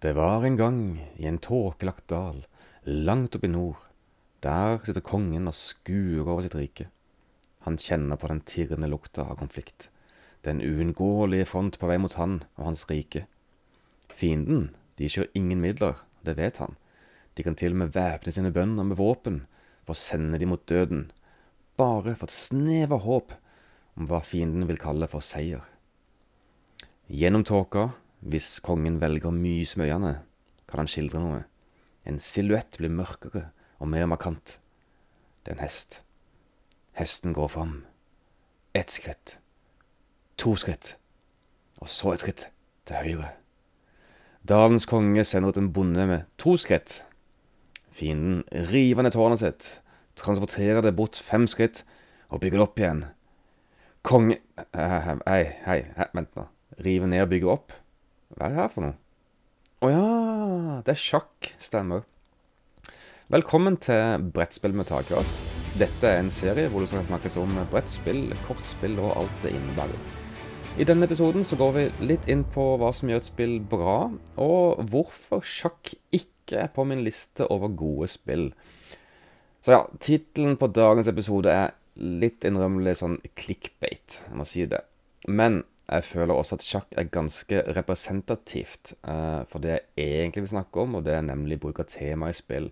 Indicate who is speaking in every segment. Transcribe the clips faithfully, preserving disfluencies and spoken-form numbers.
Speaker 1: Det var en gang i en tåkelagt dal, langt oppe i nord. Der sitter kongen og skuer over sitt rike. Han kjenner på den tirrende lukta av konflikt. Den uunngåelige front på vei mot han og hans rike. Fienden, de kjører ingen midler, det vet han. De kan til og med væpne sine bønder med våpen for å sende de mot døden, bare for et snev av håp om hva fienden vil kalle for seier. Gjennom tåka, hvis kongen velger å myse med øynene, kan han skildre noe. En silhuett blir mørkere og mer markant. Det er en hest. Hesten går fram. Ett skritt. To skritt. Og så et skritt til høyre. Dalens konge sender ut en bonde med to skritt. Fienden river ned tårnet sitt, transporterer det bort fem skritt og bygger det opp igjen. Konge... Hei, hei, hei, vent nå. Rive ned og bygge opp? Hva er det her for noe? Åja, det er sjakk, stemmer. Velkommen til Brettspill med takras. Dette er en serie hvor det skal snakkes om brettspill, kortspill og alt det innebærer. I denne episoden så går vi litt inn på hva som gjør et spill bra, og hvorfor sjakk ikke er på min liste over gode spill. Så ja, titelen på dagens episode er litt innrømmelig sånn clickbait, jeg må si det. Men jeg føler også at sjakk er ganske representativt eh, for det jeg egentlig vil snakke om, og det er nemlig bruk av tema i spill.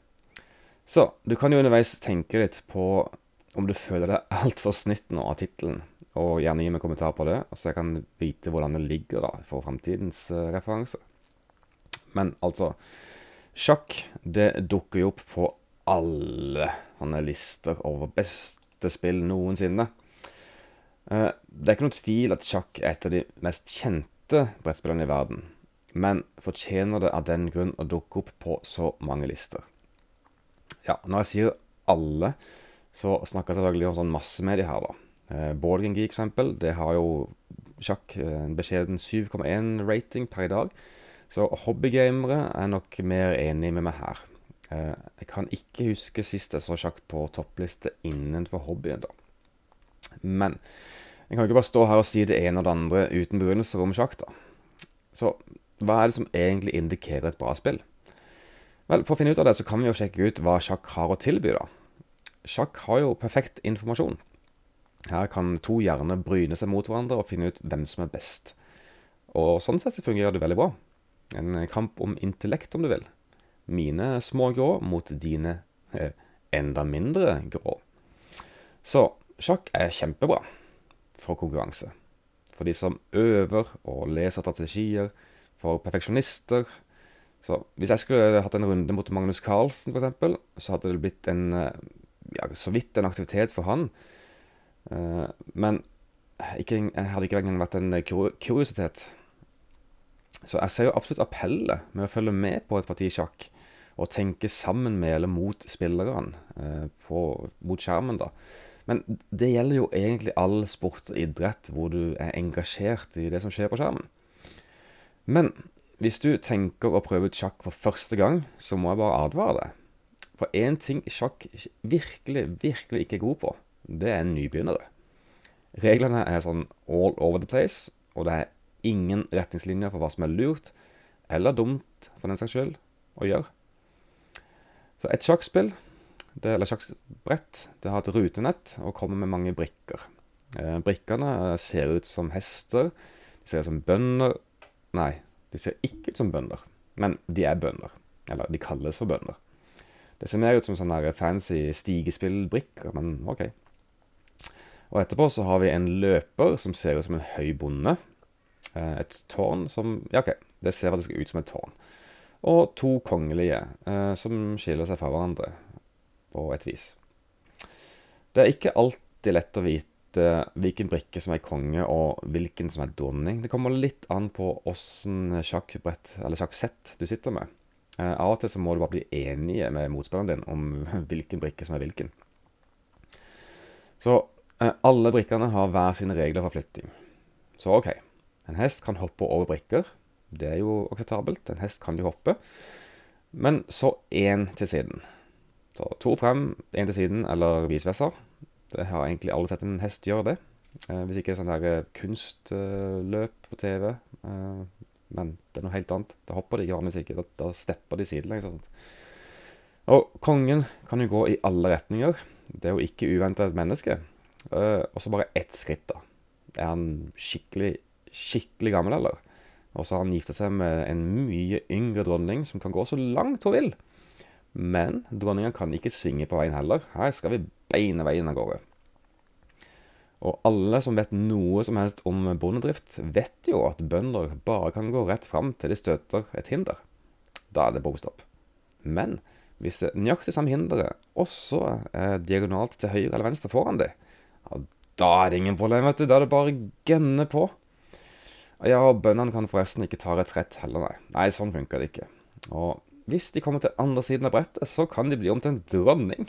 Speaker 1: Så, du kan jo underveis tenke litt på om du føler deg alt for snytt nå av titelen, og gjerne gi meg kommentar på det, så jeg kan vite hvordan det ligger da, for fremtidens uh, referanser. Men altså, sjakk, det dukker jo opp på alle sånne lister over beste spill noensinne. Uh, det er ikke noe tvil at sjakk er et av de mest kjente brettspillene i verden, men fortjener det av den grunn å dukke opp på så mange lister. Ja, når jeg sier alle, så snakker jeg selvfølgelig om sånn massemedie her da. Eh, Board Game Geek, for eksempel, det har jo sjakk en beskjeden syv komma én rating per i dag. Så hobbygamere er nok mer enige med meg her. Eh, jeg kan ikke huske sist jeg så sjakk på toppliste innenfor hobbyen da. Men jeg kan ikke bare stå her og si det ene og det andre uten begrunnelser om sjakk da. Så hva er det som egentlig indikerer et bra spill? Vel, for å finne ut av det så kan vi jo sjekke ut hva sjakk har å tilby da. Sjakk har jo perfekt informasjon. Her kan to hjerner bryne seg mot hverandre og finne ut hvem som er best. Og sånn sett så fungerer det veldig bra. En kamp om intellekt, om du vil. Mine små grå mot dine eh, enda mindre grå. Så sjakk er kjempebra for konkurranse. For de som øver og leser strategier, for perfeksjonister. Så hvis jeg skulle hatt en runde mot Magnus Carlsen for eksempel, så hadde det blitt en, ja, så vidt en aktivitet for han. Uh, men ikke, jeg hadde ikke engang vært en kuriositet. Så jeg ser jo absolutt appellet med å følge med på et parti sjakk og tenke sammen med eller mot spillerne uh, på, mot skjermen da. Men det gjelder jo egentlig all sport og idrett hvor du er engasjert i det som skjer på skjermen. Men hvis du tenker å prøve ut sjakk for første gang, så må jeg bare advare deg. For en ting sjakk virkelig, virkelig ikke er god på, det er nybegynnere. Reglene er sånn all over the place, og det er ingen retningslinjer for hva som er lurt, eller dumt for den saks skyld, å gjøre. Så et sjakkspill, det, eller sjakkbrett, det har et rutenett og kommer med mange brikker. Eh, brikkene ser ut som hester, de ser ut som bønder, nei, de ser ikke ut som bønder, men de er bønder, eller de kalles for bønder. Det ser mer ut som sånne fancy stigespillbrikker, men ok. Og etterpå så har vi en løper som ser ut som en høy bonde. Et tårn som, ja ok, det ser faktisk ut som et tårn. Og to kongelige eh, som skiller seg fra hverandre på et vis. Det er ikke alltid lett å vite hvilken brikke som er konge og hvilken som er dronning. Det kommer litt an på hvordan sjakkbrett eller sjakksett du sitter med. Eh, av og til så må du bare bli enige med motspilleren din om hvilken brikke som er hvilken. Så alle brikkene har hver sine regler for flytting. Så ok, en hest kan hoppe over brikker. Det er jo akseptabelt, en hest kan jo hoppe. Men så en til siden. Så to frem, en til siden, eller vice versa. Det har egentlig aldri sett en hest gjøre det. Eh, hvis ikke sånn der kunstløp på T V. Eh, men det er noe helt annet. Da hopper de ikke vanligvis ikke, da, da stepper de sidelengs og sånt. Og kongen kan jo gå i alle retninger. Det er jo ikke uventet et menneske. Uh, og så bare ett skritt da. Er han skikkelig, skikkelig gammel, eller? Og så har han giftet seg med en mye yngre dronning som kan gå så langt hun vil. Men dronningen kan ikke svinge på veien heller. Her skal vi beine veien av gårde. Og alle som vet noe som helst om bondedrift, vet jo at bønder bare kan gå rett fram til de støter et hinder. Da er det bomstopp. Men hvis det nøyaktig samme hinderet også er diagonalt til høyre eller venstre foran det, ja, da er det ingen problem, vet du. Da er det bare gønne på. Ja, og bøndene kan forresten ikke ta retrett heller, nei. Nei, sånn funker det ikke. Og hvis de kommer til andre siden av brettet, så kan de bli om til en dronning.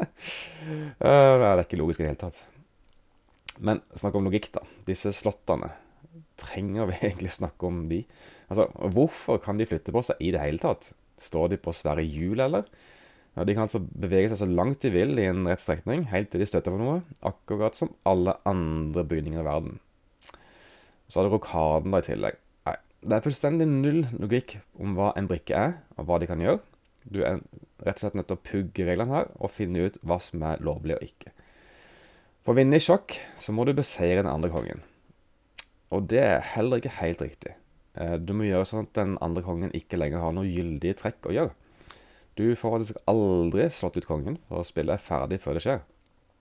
Speaker 1: Det er ikke logisk i det hele tatt. Men snakk om logikk da. Disse slottene, trenger vi egentlig snakke om de? Altså, hvorfor kan de flytte på seg i det hele tatt? Står de på svære hjul, eller? Ja, de kan altså bevege seg så langt de vil i en rett strekning, helt til de støtter på noe, akkurat som alle andre bygninger i verden. Så er det rokaden da i tillegg. Nei, det er fullstendig null logikk om hva en brikke er, og hva de kan gjøre. Du er rett og slett nødt til å pugge reglene her, og finne ut hva som er lovlig og ikke. For å vinne i sjakk, så må du beseire den andre kongen. Og det er heller ikke helt riktig. Du må gjøre sånn at den andre kongen ikke lenger har noe gyldige trekk å gjøre. Du får faktisk aldri slått ut kongen, for å spille er ferdig før det skjer.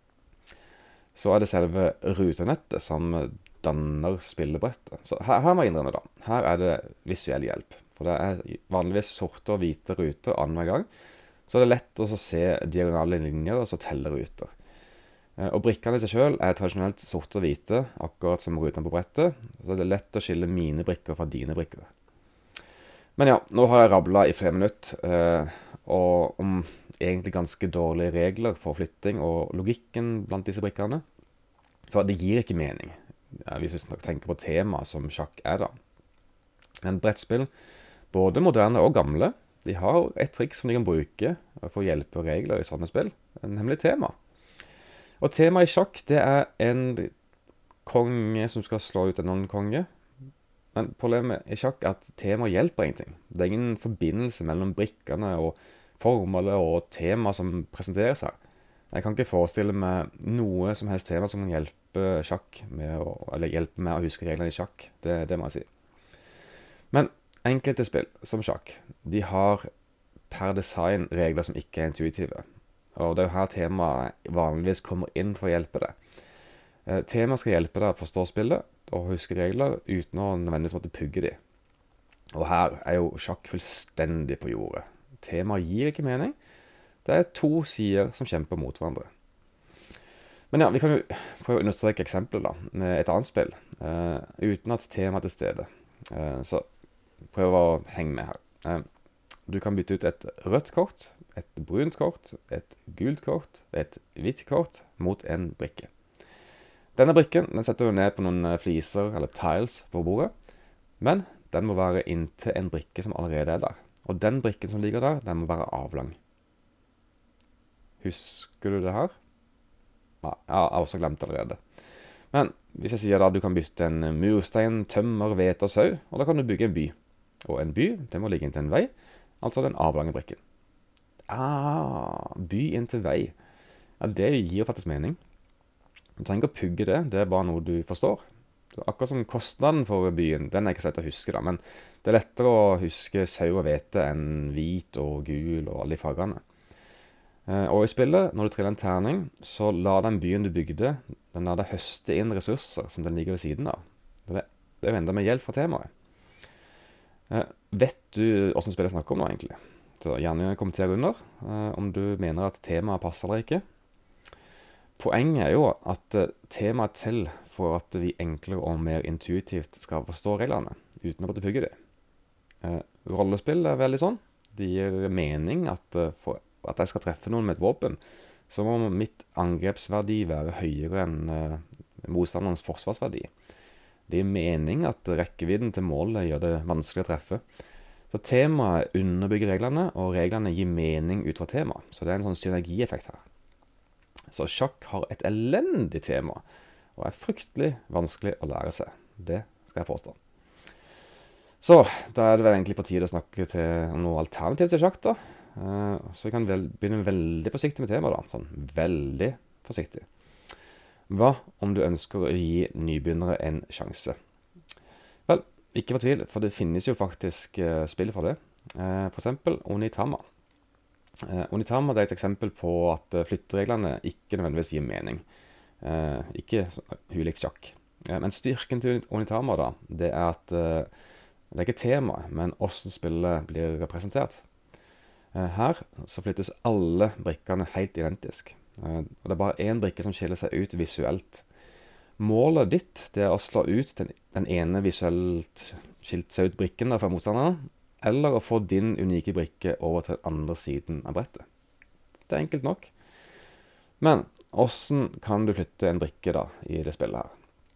Speaker 1: Så er det selve rutenettet som danner spillebrettet. Så her, her må jeg innrømme da. Her er det visuell hjelp. For det er vanligvis sorte og hvite ruter annen hver gang. Så er det lett å se diagonale linjer og så telle ruter. Og brikkene i seg selv er tradisjonelt sorte og hvite, akkurat som rutene på brettet. Så det er lett å skille mine brikker fra dine brikker. Men ja, nå har jeg rablet i flere minutter, eh, og om egentlig ganske dårlige regler for flytting og logikken blant disse brikkene. For det gir ikke mening, ja, hvis vi tenker på tema som sjakk er da. Men brettspill, både moderne og gamle, de har et triks som de kan bruke for å hjelpe regler i sånne spill, nemlig tema. Og tema i sjakk, det er en konge som skal slå ut en annen konge. Men problemet i sjakk er at tema hjelper ingenting. Det er ingen forbindelse mellom brikkene og formålet og tema som presenteres her. Jeg kan ikke forestille meg noe som helst tema som kan hjelpe sjakk med å, eller hjelpe med å huske reglene i sjakk. Det, det må jeg si. Men enkelte spill, som sjakk, de har per design regler som ikke er intuitive. Og det er jo her temaet vanligvis kommer inn for å hjelpe deg. Eh, temaet skal hjelpe deg å forstå spillet og huske regler uten å nødvendigvis måtte pugge de. Og her er jo sjakk fullstendig på jordet. Temaet gir ikke mening. Det er to sider som kjemper mot hverandre. Men ja, vi kan jo prøve å understreke eksempler da, med et annet spill, eh, uten at temaet er til stede. Eh, så prøv å henge med her. Eh, du kan bytte ut et rødt kort, et brunt kort, et gult kort, et hvitt kort mot en brikke. Denne brikken den setter du ned på noen fliser eller tiles på bordet, men den må være inntil en brikke som allerede er der. Og den brikken som ligger der, den må være avlang. Husker du det her? Ja, jeg har også glemt det allerede. Men hvis jeg sier da, du kan bytte en murstein, tømmer, hvete og sau, og da kan du bygge en by. Og en by, det må ligge inntil en vei, altså den avlange brikken. Ah, by inn til vei. Ja, det gir faktisk mening. Du trenger ikke å pugge det, det er bare noe du forstår. Så akkurat som kostnaden for byen, den er ikke så lett å huske da, men det er lettere å huske sau og hvete enn hvit og gul og alle de fargene. Eh, og i spillet, når du triller en terning, så la den byen du bygde, den la deg høste inn ressurser som den ligger ved siden av. Det, det er jo enda med hjelp fra temaet. Eh, vet du hvordan spillet snakker om nå egentlig? Så gjerne kommenter under eh, om du mener at temaet passer eller ikke. Poenget er jo at eh, temaet til for at vi enklere og mer intuitivt skal forstå reglene, uten å måtte pugge det. Eh, rollespill er veldig sånn. Det gir mening at eh, for at jeg skal treffe noen med et våpen, så må mitt angrepsverdi være høyere enn eh, motstanderens forsvarsverdi. Det gir mening at rekkevidden til målet gjør det vanskelig å treffe. Så temaet underbygger reglene, og reglene gir mening ut fra temaet. Så det er en sånn synergieffekt her. Så sjakk har et elendig tema, og er fryktelig vanskelig å lære seg. Det skal jeg påstå. Så da er det vel egentlig på tide å snakke til om noe alternativ til sjakk da. Eh, så vi kan vel, begynne veldig forsiktig med temaet da, sånn veldig forsiktig. Hva om du ønsker å gi nybegynnere en sjanse? Vel, ikke for tvil, for det finnes jo faktisk eh, spill for det. Eh, for eksempel Onitama. Eh, Onitama det er et eksempel på at eh, flyttereglene ikke nødvendigvis gir mening. Eh, ikke så- ulikt sjakk. Eh, men styrken til Onitama da, det er at eh, det er ikke tema, men hvordan spillet blir representert. Eh, Her så flyttes alle brikkene helt identisk. Eh, Og det er bare én brikke som skiller seg ut visuelt. Målet ditt det er å slå ut den, den ene visuelt skilt seg ut brikken da fra motstanderen, eller å få din unike brikke over til den andre siden av brettet. Det er enkelt nok. Men hvordan kan du flytte en brikke da i det spillet her?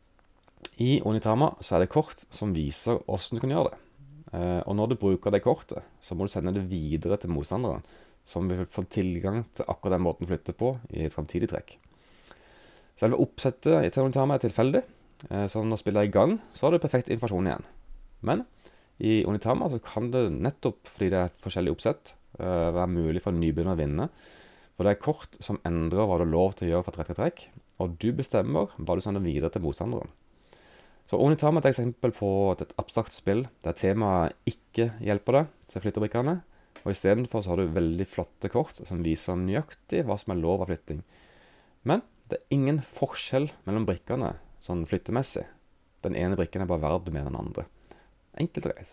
Speaker 1: I Onitama så er det kort som viser hvordan du kan gjøre det. Eh, og når du bruker det kortet, så må du sende det videre til motstanderen, som vil få tilgang til akkurat den måten å flytte på i et fremtidig trekk. Selve oppsettet til Onitama er tilfeldig, eh, så når spillet er i gang, så har du perfekt informasjon igjen. Men i Onitama så kan det nettopp, fordi det er forskjellig oppsett, eh, være mulig for en nybegynner å vinne. For det er kort som endrer hva du har lov til å gjøre for trekk til trekk, og du bestemmer hva du sender videre til motstanderen. Så Onitama er et eksempel på et abstrakt spill der temaet ikke hjelper deg til flyttebrikkene, og i stedet for så har du veldig flotte kort som viser nøyaktig hva som er lov av flytting. Men det er ingen forskjell mellom brikkene sånn flyttemessig. Den ene brikken er bare verd mer enn den andre. Enkelt og greit.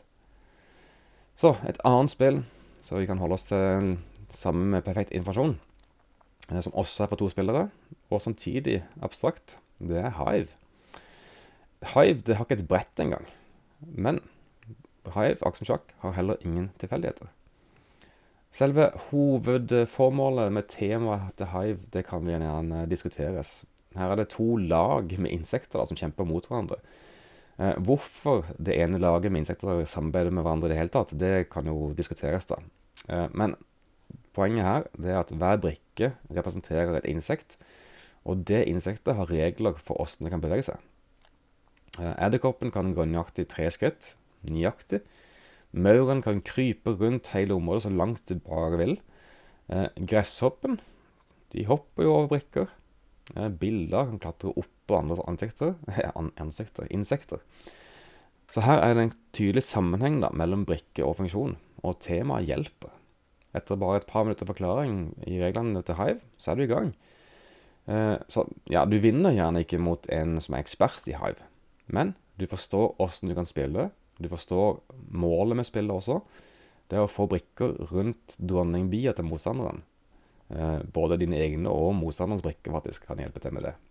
Speaker 1: Så et annet spill, så vi kan holde oss til sammen med perfekt informasjon, eh, som også er for to spillere, og samtidig abstrakt, det er Hive. Hive det har ikke et brett engang, men Hive, akkurat som sjakk, har heller ingen tilfeldigheter. Selve hovedformålet med temaet til Hive, det kan vi gjerne diskuteres. Her er det to lag med insekter da, som kjemper mot hverandre. Eh, hvorfor det ene laget med insekter samarbeider med hverandre i det hele tatt, det kan jo diskuteres da. Eh, men poenget her det er at hver brikke representerer et insekt, og det insektet har regler for hvordan det kan bevege seg. Eh, Edderkoppen kan gå nøyaktig tre skritt, nøyaktig. Mauren kan krype rundt hele området så langt det bare vil. Eh, gresshoppen, de hopper jo over brikker. Eh, bilder kan klatre opp på andres ansikter, ansikter, insekter. Så her er det en tydelig sammenheng da, mellom brikke og funksjon, og temaet hjelper. Etter bare et par minutter forklaring i reglene til Hive, så er du i gang. Eh, så ja, du vinner gjerne ikke mot en som er ekspert i Hive, men du forstår hvordan du kan spille, du forstår målet med spillet også. Det er å få brikker rundt dronningbia til motstanderen. Eh, både dine egne og motstanderens brikker faktisk kan hjelpe til med det.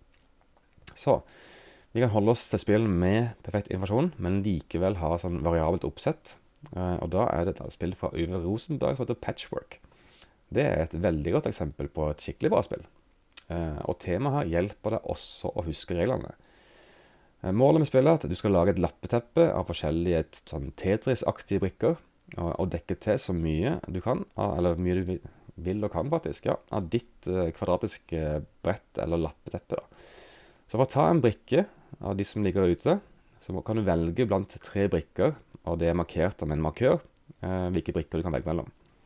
Speaker 1: Så, vi kan holde oss til spill med perfekt informasjon, men likevel ha sånn variabelt oppsett. Eh, og da er det et spill fra Uwe Rosenberg som heter Patchwork. Det er et veldig godt eksempel på et skikkelig bra spill. Eh, og temaet her hjelper deg også å huske reglene. Eh, målet med spillet er at du skal lage et lappeteppe av forskjellige et, sånn Tetris-aktige brikker, og, og dekke til så mye du kan, eller mye du vil, vil og kan faktisk, ja, av ditt eh, kvadratiske brett eller lappeteppe da. Så for å ta en brikke av de som ligger ute, så kan du velge blant tre brikker, og det er markert med en markør, eh, hvilke brikker du kan velge mellom.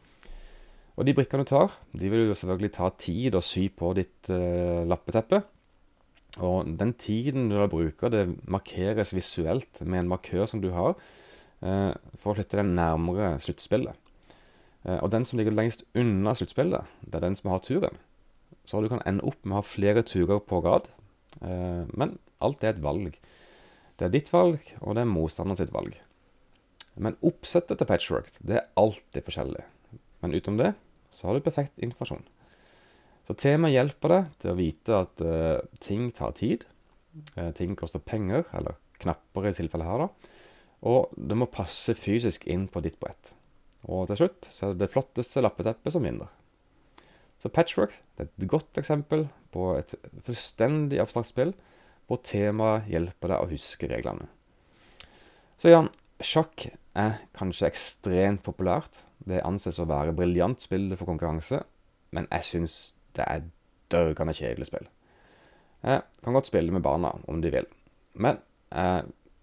Speaker 1: Og de brikkene du tar, de vil jo selvfølgelig ta tid å sy på ditt eh, lappeteppe, og den tiden du da bruker, det markeres visuelt med en markør som du har, eh, for å flytte den nærmere sluttspillet. Eh, og den som ligger lengst unna sluttspillet, det er den som har turen. Så du kan ende opp med å ha flere turer på rad, eh, men alt er et valg. Det er ditt valg, og det er motstanderen sitt valg. Men oppsettet til Patchwork, det er alltid forskjellig. Men utom det, så har du perfekt informasjon. Så temaet hjelper deg til å vite at uh, ting tar tid, uh, ting koster penger, eller knapper i tilfellet her da, og det må passe fysisk inn på ditt brett. Og til slutt så er det det flotteste lappeteppet som vinner. Så Patchwork det er et godt eksempel på et fullstendig abstrakt spill, hvor temaet hjelper deg å huske reglene. Så Jan, sjakk er kanskje ekstremt populært. Det anses å være briljant spill for konkurranse, men jeg synes det er dørgende kjedelig spill. Jeg kan godt spille med barna om de vil, men jeg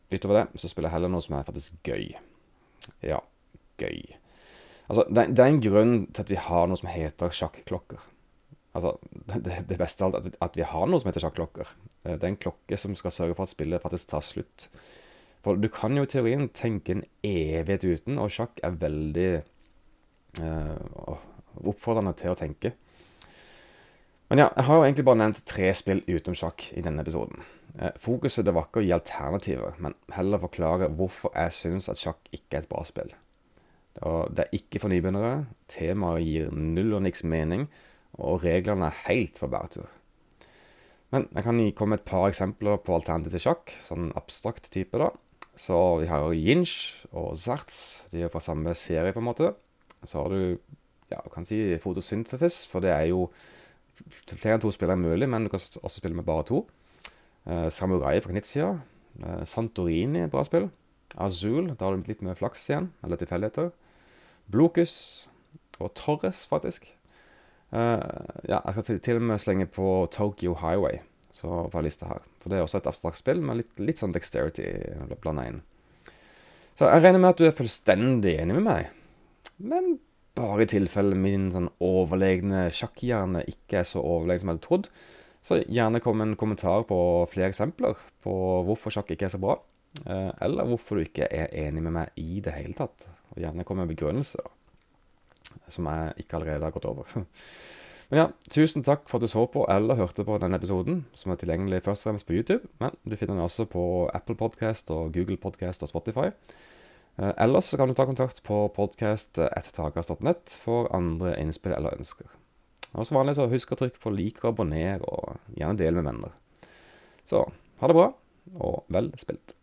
Speaker 1: utover det, så spiller jeg heller noe som er faktisk gøy. Ja, gøy. Altså, det, det er en grunn til at vi har noe som heter sjakklokker. Altså, det, det beste av alt er at vi har noe som heter sjakklokker. Det er en klokke som skal sørge for at spillet faktisk tar slutt. For du kan jo i teorien tenke en evighet uten, og sjakk er veldig uh, oppfordrende til å tenke. Men ja, jeg har jo egentlig bare nevnt tre spill utenom sjakk i denne episoden. Uh, fokuset det var ikke å gi alternativer, men heller forklare hvorfor jeg synes at sjakk ikke er et bra spill. Og det er ikke for nybegynnere, temaet gir null og niks mening, og reglene er helt på bæretur. Men jeg kan komme med et par eksempler på alternativ til sjakk, sånn abstrakt type da. Så vi har Jinch og Zarts, de er fra samme serie på en måte. Så har du, ja, kan si Photosynthesis, for det er jo flere enn to spillere mulig, men du kan også spille med bare to. Eh, Samurai fra Knizia, eh, Santorini, bra spill. Azul, da har du litt mer flaks igjen, eller tilfeldigheter. Blocus og Torres, faktisk. Uh, ja, jeg skal til og med slenge på Tokyo Highway, så på lista her. For det er også et abstrakt spill, med litt, litt sånn dexterity blandet inn. Så jeg regner med at du er fullstendig enig med meg. Men bare i tilfelle min sånn overlegne sjakkhjerne ikke er så overlegen som jeg hadde trodd, så gjerne kom en kommentar på flere eksempler på hvorfor sjakk ikke er så bra, uh, eller hvorfor du ikke er enig med meg i det hele tatt. Og gjerne komme med begrunnelser som jeg ikke allerede har gått over. Men ja, tusen takk for at du så på eller hørte på denne episoden, som er tilgjengelig først og fremst på YouTube, men du finner den også på Apple Podcast og Google Podcast og Spotify. Eh, ellers så kan du ta kontakt på podcast at takas punktum net for andre innspill eller ønsker. Og som vanlig så husk å trykke på like og abonner, og gjerne del med venner. Så, ha det bra, og vel spilt.